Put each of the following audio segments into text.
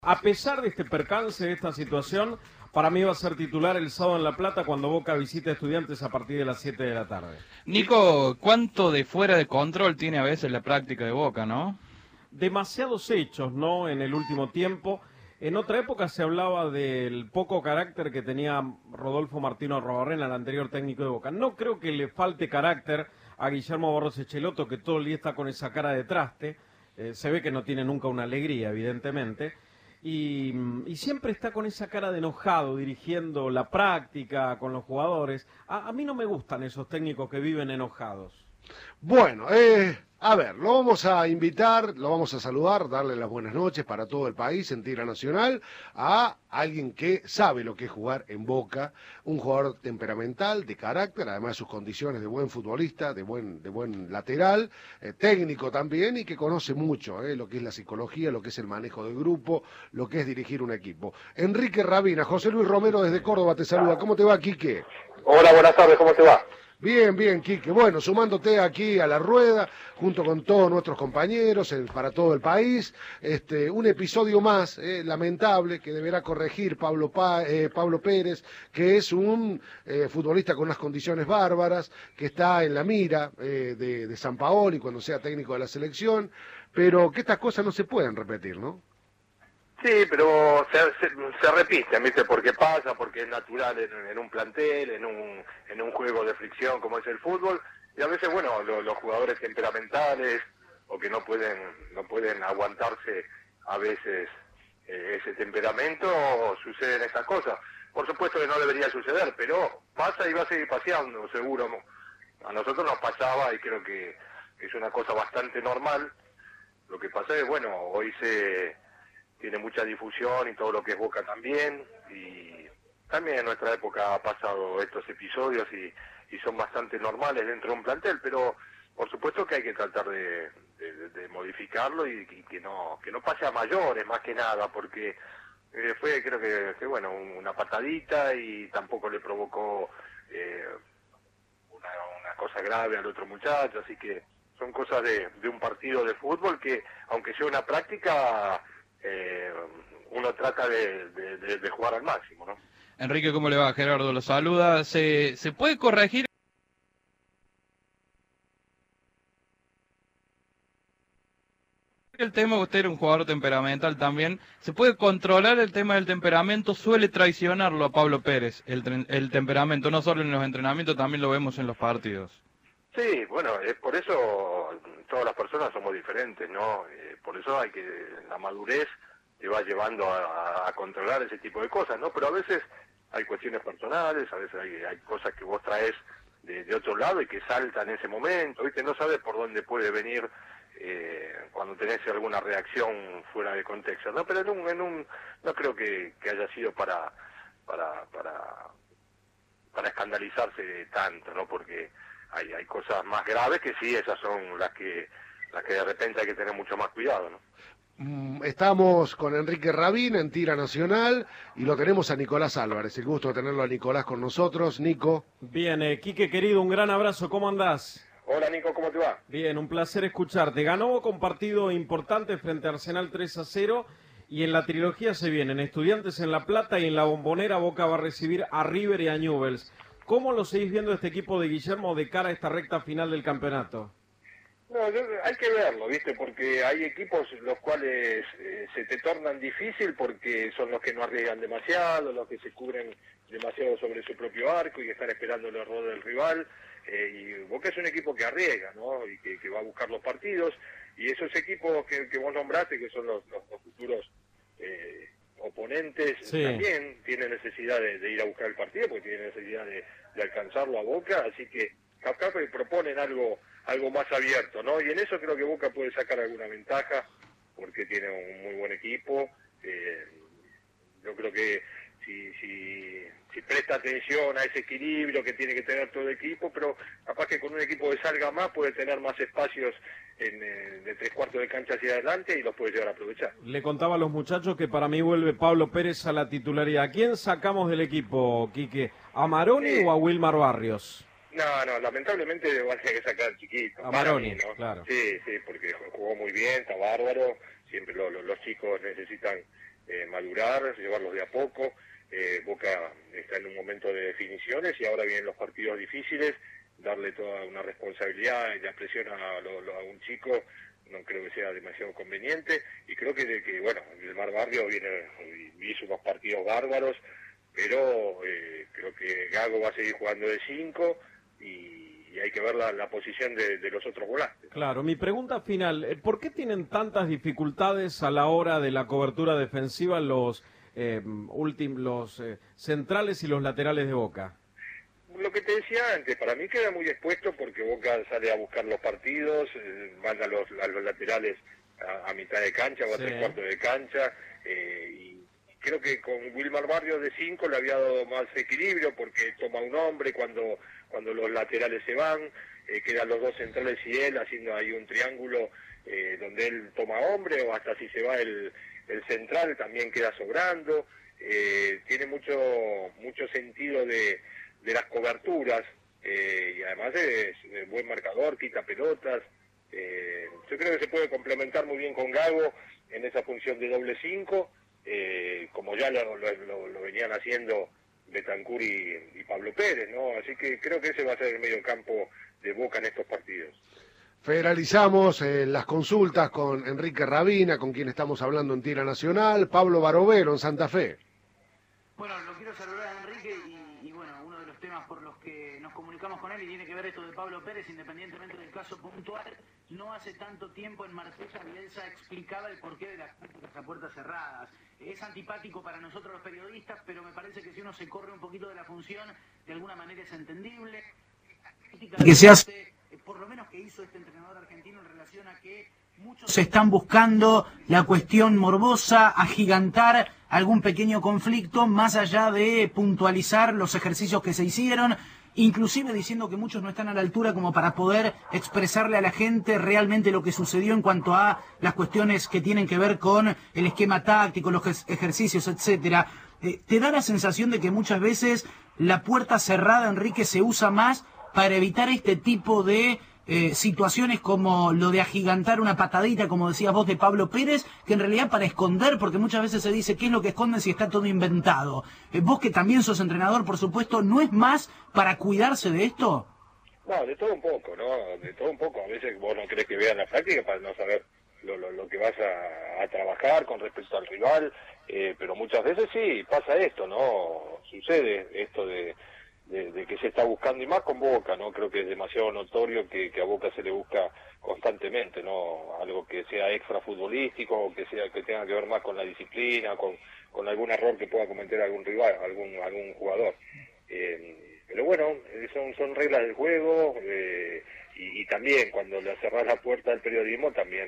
A pesar de este percance, de esta situación, para mí va a ser titular el sábado en La Plata cuando Boca visite a Estudiantes a partir de las 7 de la tarde. Nico, ¿cuánto de fuera de control tiene a veces la práctica de Boca, no? Demasiados hechos, ¿no?, en el último tiempo. En otra época se hablaba del poco carácter que tenía Rodolfo Martino Arruabarrena, el anterior técnico de Boca. No creo que le falte carácter a Guillermo Barros Echeloto, que todo el día está con esa cara de traste. Se ve que no tiene nunca una alegría, evidentemente. Y siempre está con esa cara de enojado, dirigiendo la práctica con los jugadores. A mí no me gustan esos técnicos que viven enojados. Bueno, a ver, lo vamos a invitar, lo vamos a saludar, darle las buenas noches para todo el país en Tira Nacional a alguien que sabe lo que es jugar en Boca, un jugador temperamental, de carácter, además de sus condiciones de buen futbolista, de buen lateral, técnico también, y que conoce mucho lo que es la psicología, lo que es el manejo del grupo, lo que es dirigir un equipo. Enrique Rabina, José Luis Romero desde Córdoba te saluda. ¿Cómo te va, Quique? Hola, buenas tardes, ¿cómo te va? Bien, bien, Quique. Bueno, sumándote aquí a la rueda, junto con todos nuestros compañeros para todo el país, un episodio más lamentable que deberá corregir Pablo Pérez, que es un futbolista con unas condiciones bárbaras, que está en la mira de Sampaoli cuando sea técnico de la selección, pero que estas cosas no se pueden repetir, ¿no? Sí, pero se repiten, ¿viste? Porque pasa, porque es natural en un plantel, en un juego de fricción como es el fútbol, y a veces, bueno, los jugadores temperamentales o que no pueden aguantarse a veces ese temperamento, suceden estas cosas. Por supuesto que no debería suceder, pero pasa y va a seguir paseando, seguro. A nosotros nos pasaba y creo que es una cosa bastante normal. Lo que pasa es, bueno, hoy tiene mucha difusión y todo lo que es Boca también, y también en nuestra época ha pasado estos episodios y son bastante normales dentro de un plantel, pero por supuesto que hay que tratar de modificarlo y que no pase a mayores más que nada, porque fue creo que bueno, una patadita y tampoco le provocó una cosa grave al otro muchacho, así que son cosas de un partido de fútbol que, aunque sea una práctica, uno trata de jugar al máximo, ¿no? Enrique, ¿cómo le va? Gerardo lo saluda. ¿Se puede corregir el tema? Usted era un jugador temperamental también. ¿Se puede controlar el tema del temperamento? Suele traicionarlo a Pablo Pérez, el temperamento, no solo en los entrenamientos, también lo vemos en los partidos. Sí, bueno, es por eso todas las personas somos diferentes, ¿no? Por eso la madurez te va llevando a controlar ese tipo de cosas, ¿no? Pero a veces hay cuestiones personales, a veces hay cosas que vos traes de otro lado y que saltan en ese momento, ¿viste? No sabes por dónde puede venir cuando tenés alguna reacción fuera de contexto, ¿no? Pero no creo que haya sido para escandalizarse tanto, ¿no? Porque hay cosas más graves que sí, esas son las que de repente hay que tener mucho más cuidado, ¿no? Estamos con Enrique Rabina en Tira Nacional y lo tenemos a Nicolás Álvarez. El gusto de tenerlo a Nicolás con nosotros. Nico. Bien, Quique querido, un gran abrazo, ¿cómo andás? Hola Nico, ¿cómo te va? Bien, un placer escucharte. Ganó Boca un partido importante frente a Arsenal 3-0 y en la trilogía se vienen Estudiantes en La Plata y en la Bombonera Boca va a recibir a River y a Newell's. ¿Cómo lo seguís viendo este equipo de Guillermo de cara a esta recta final del campeonato? No, hay que verlo, ¿viste? Porque hay equipos los cuales se te tornan difícil porque son los que no arriesgan demasiado, los que se cubren demasiado sobre su propio arco y que están esperando el error del rival. Y Boca es un equipo que arriesga, ¿no? Y que va a buscar los partidos. Y esos equipos que vos nombraste, que son los futuros oponentes, sí, también tienen necesidad de ir a buscar el partido porque tienen necesidad de alcanzarlo a Boca. Así que capaz que proponen algo más abierto, ¿no? Y en eso creo que Boca puede sacar alguna ventaja porque tiene un muy buen equipo. Yo creo que si presta atención a ese equilibrio que tiene que tener todo el equipo, pero capaz que con un equipo que salga más puede tener más espacios de 3/4 de cancha hacia adelante y los puede llegar a aprovechar. Le contaba a los muchachos que para mí vuelve Pablo Pérez a la titularidad. ¿A quién sacamos del equipo, Quique? ¿A Maroni o a Wilmar Barrios? No, lamentablemente va a tener que sacar al chiquito. A Maroni, ¿no? Claro. Sí, porque jugó muy bien, está bárbaro. Siempre los chicos necesitan madurar, llevarlos de a poco. Boca está en un momento de definiciones y ahora vienen los partidos difíciles, darle toda una responsabilidad y la presión a un chico no creo que sea demasiado conveniente, y creo que bueno, el Mar Barrio hizo unos partidos bárbaros, pero creo que Gago va a seguir jugando de 5 y hay que ver la posición de los otros volantes. Claro, mi pregunta final, ¿por qué tienen tantas dificultades a la hora de la cobertura defensiva los centrales y los laterales de Boca? Lo que te decía antes, para mí queda muy expuesto porque Boca sale a buscar los partidos, manda a los laterales a mitad de cancha o a 3/4 de cancha, y creo que con Wilmar Barrio de 5 le había dado más equilibrio porque toma un hombre cuando los laterales se van, quedan los dos centrales y él haciendo ahí un triángulo donde él toma hombre, o hasta si se va el central también queda sobrando. Tiene mucho sentido de las coberturas, y además es buen marcador, quita pelotas. Yo creo que se puede complementar muy bien con Gago en esa función de doble 5, como ya lo venían haciendo Betancur y Pablo Pérez, ¿no? Así que creo que ese va a ser el medio campo de Boca en estos partidos. Federalizamos las consultas con Enrique Rabina, con quien estamos hablando en Tira Nacional, Pablo Barovero en Santa Fe. Bueno, lo quiero saludar a Enrique y bueno, uno de los temas por los que nos comunicamos con él y tiene que ver esto de Pablo Pérez, independientemente del caso puntual. No hace tanto tiempo en Marsella Bielsa explicaba el porqué de las prácticas a puertas cerradas. Es antipático para nosotros los periodistas, pero me parece que si uno se corre un poquito de la función, de alguna manera es entendible. Que se hace, por lo menos que hizo este entrenador argentino en relación a que muchos se están buscando la cuestión morbosa, agigantar algún pequeño conflicto, más allá de puntualizar los ejercicios que se hicieron, inclusive diciendo que muchos no están a la altura como para poder expresarle a la gente realmente lo que sucedió en cuanto a las cuestiones que tienen que ver con el esquema táctico, los ejercicios, etcétera. ¿Te da la sensación de que muchas veces la puerta cerrada, Enrique, se usa más para evitar este tipo de situaciones como lo de agigantar una patadita, como decías vos, de Pablo Pérez, que en realidad para esconder, porque muchas veces se dice qué es lo que esconden si está todo inventado? Vos que también sos entrenador, por supuesto, ¿no es más para cuidarse de esto? No, de todo un poco, ¿no? De todo un poco. A veces vos no querés que vean la práctica para no saber lo que vas a trabajar con respecto al rival, pero muchas veces sí, pasa esto, ¿no? Sucede esto de que se está buscando, y más con Boca, ¿no? Creo que es demasiado notorio que a Boca se le busca constantemente, ¿no? Algo que sea extra futbolístico, o que tenga que ver más con la disciplina, con algún error que pueda cometer algún rival, algún jugador. Pero bueno, son reglas del juego, y también cuando le cerrás la puerta al periodismo también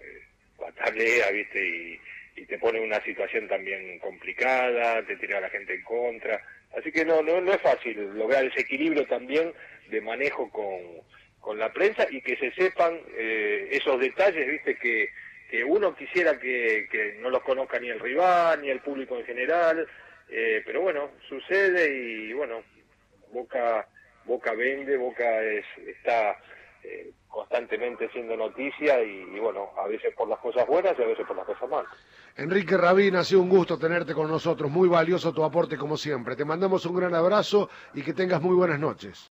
patalea, ¿viste? Y te pone en una situación también complicada, te tira a la gente en contra. Así que no es fácil lograr ese equilibrio también de manejo con la prensa, y que se sepan esos detalles, ¿viste? Que uno quisiera que no los conozca ni el rival, ni el público en general, pero bueno, sucede, y bueno, Boca vende, Boca está constantemente siendo noticia, y bueno, a veces por las cosas buenas y a veces por las cosas malas. Enrique Rabina, ha sido un gusto tenerte con nosotros, muy valioso tu aporte como siempre. Te mandamos un gran abrazo y que tengas muy buenas noches.